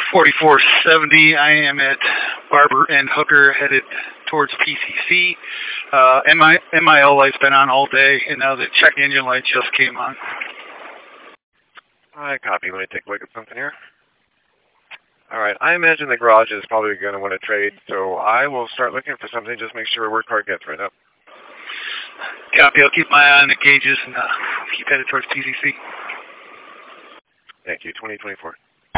4470. I am at Barber and Hooker, headed towards PCC. MIL light's been on all day, and now the check engine light just came on. I copy. Let me take a look at something here. All right. I imagine the garage is probably going to want to trade, so I will start looking for something. Just make sure where car gets right up. Copy. I'll keep my eye on the gauges and keep headed towards PCC. Thank you. 2024.